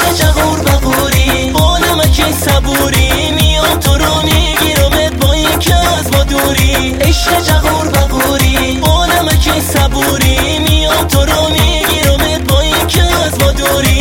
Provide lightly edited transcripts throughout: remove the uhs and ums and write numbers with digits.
عشق جغور بغوری با نمکی صبوری میام تو رو میگیرمت با این که از ما دوری. عشق جغور بغوری با نمکی صبوری میام تو رو میگیرمت با این که از ما دوری.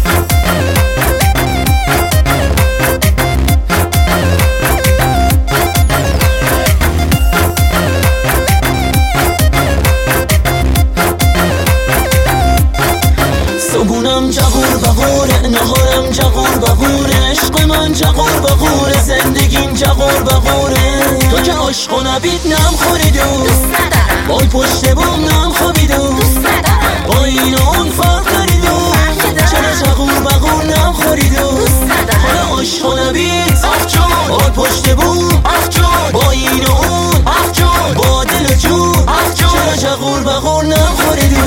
صبونم جغور بغوره، نهارم جغور بغوره، عشق من جغور بغوره، زندگیم جغور بغوره. تو که عشق و نبید نم خوریدو، دوست ندارم. بای پشت بوم نم خوابیدو، دوست ندارم. با این و اون فرق داریدو، چرا جغور بغور نم خوریدو. دوست ندارم. حالا عشق و نبید آخ جون، بای پشت بوم آخ جون، با این و اون آخ جون، با دل و جون آخ جون، چرا جغور بغور نم خوریدو.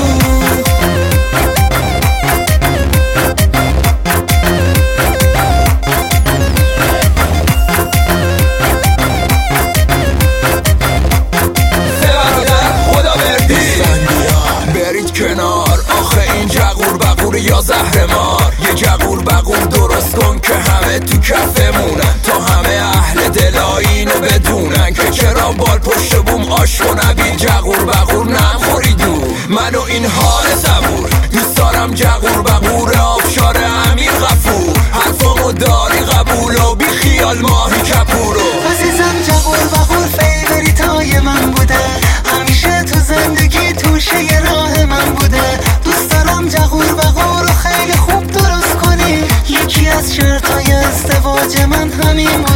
یا زهر مار یه جغور بغور درست کن که همه تو کفمونن، تا همه اهل دلاینو بدونن که چرا بال پشت بوم آش و نبید جغور بغور نخوریدو. من و این حال صبور دوست دارم جغور بغور آبشار امیر غفور، حرفامو داری قبول و بی خیال ماهی کپورو. عزیزم جغور بغور فیوریتای من بوده، همیشه تو زندگی توشه یه راه من بوده. دوست دارم جغور بغور رو خیلی خوب درست کنی، یکی از شرطای ازدواج من همین